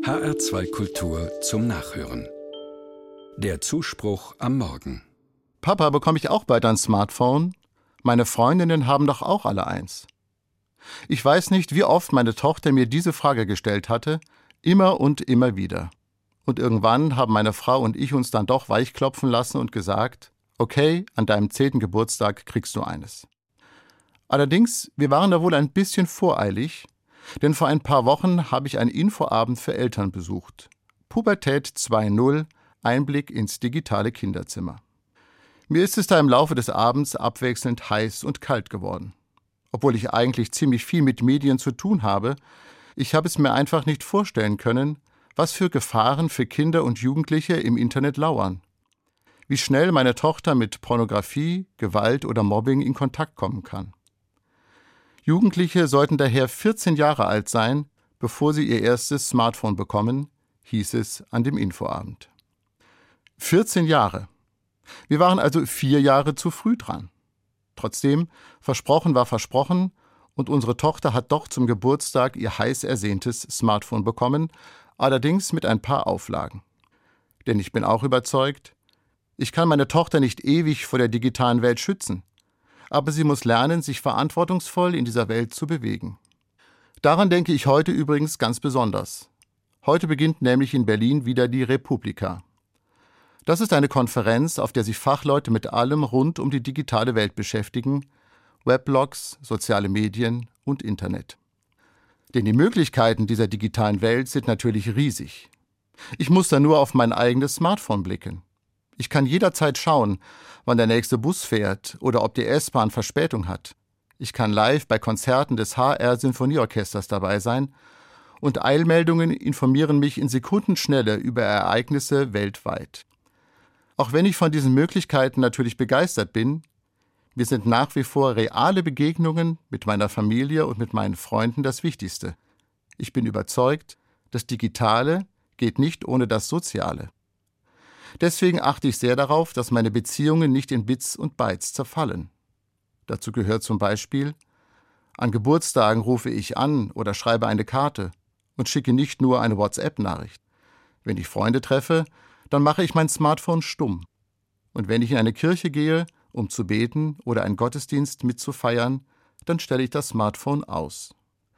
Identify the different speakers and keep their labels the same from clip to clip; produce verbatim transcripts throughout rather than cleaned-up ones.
Speaker 1: H R zwei Kultur zum Nachhören. Der Zuspruch am Morgen.
Speaker 2: Papa, bekomme ich auch bald ein Smartphone? Meine Freundinnen haben doch auch alle eins. Ich weiß nicht, wie oft meine Tochter mir diese Frage gestellt hatte, immer und immer wieder. Und irgendwann haben meine Frau und ich uns dann doch weichklopfen lassen und gesagt, okay, an deinem zehnten Geburtstag kriegst du eines. Allerdings, wir waren da wohl ein bisschen voreilig, denn vor ein paar Wochen habe ich einen Infoabend für Eltern besucht. Pubertät zwei Punkt null, Einblick ins digitale Kinderzimmer. Mir ist es da im Laufe des Abends abwechselnd heiß und kalt geworden. Obwohl ich eigentlich ziemlich viel mit Medien zu tun habe, ich habe es mir einfach nicht vorstellen können, was für Gefahren für Kinder und Jugendliche im Internet lauern. Wie schnell meine Tochter mit Pornografie, Gewalt oder Mobbing in Kontakt kommen kann. Jugendliche sollten daher vierzehn Jahre alt sein, bevor sie ihr erstes Smartphone bekommen, hieß es an dem Infoabend. vierzehn Jahre. Wir waren also vier Jahre zu früh dran. Trotzdem, versprochen war versprochen und unsere Tochter hat doch zum Geburtstag ihr heiß ersehntes Smartphone bekommen, allerdings mit ein paar Auflagen. Denn ich bin auch überzeugt, ich kann meine Tochter nicht ewig vor der digitalen Welt schützen, aber sie muss lernen, sich verantwortungsvoll in dieser Welt zu bewegen. Daran denke ich heute übrigens ganz besonders. Heute beginnt nämlich in Berlin wieder die Republika. Das ist eine Konferenz, auf der sich Fachleute mit allem rund um die digitale Welt beschäftigen, Weblogs, soziale Medien und Internet. Denn die Möglichkeiten dieser digitalen Welt sind natürlich riesig. Ich muss da nur auf mein eigenes Smartphone blicken. Ich kann jederzeit schauen, wann der nächste Bus fährt oder ob die S-Bahn Verspätung hat. Ich kann live bei Konzerten des H R-Sinfonieorchesters dabei sein und Eilmeldungen informieren mich in Sekundenschnelle über Ereignisse weltweit. Auch wenn ich von diesen Möglichkeiten natürlich begeistert bin, mir sind nach wie vor reale Begegnungen mit meiner Familie und mit meinen Freunden das Wichtigste. Ich bin überzeugt, das Digitale geht nicht ohne das Soziale. Deswegen achte ich sehr darauf, dass meine Beziehungen nicht in Bits und Bytes zerfallen. Dazu gehört zum Beispiel, an Geburtstagen rufe ich an oder schreibe eine Karte und schicke nicht nur eine WhatsApp-Nachricht. Wenn ich Freunde treffe, dann mache ich mein Smartphone stumm. Und wenn ich in eine Kirche gehe, um zu beten oder einen Gottesdienst mitzufeiern, dann stelle ich das Smartphone aus.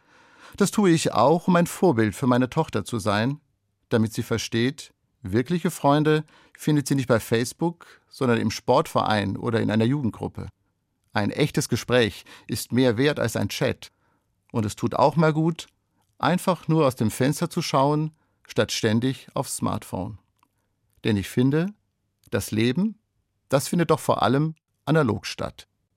Speaker 2: Das tue ich auch, um ein Vorbild für meine Tochter zu sein, damit sie versteht, wirkliche Freunde findet sie nicht bei Facebook, sondern im Sportverein oder in einer Jugendgruppe. Ein echtes Gespräch ist mehr wert als ein Chat. Und es tut auch mal gut, einfach nur aus dem Fenster zu schauen, statt ständig aufs Smartphone. Denn ich finde, das Leben, das findet doch vor allem analog statt.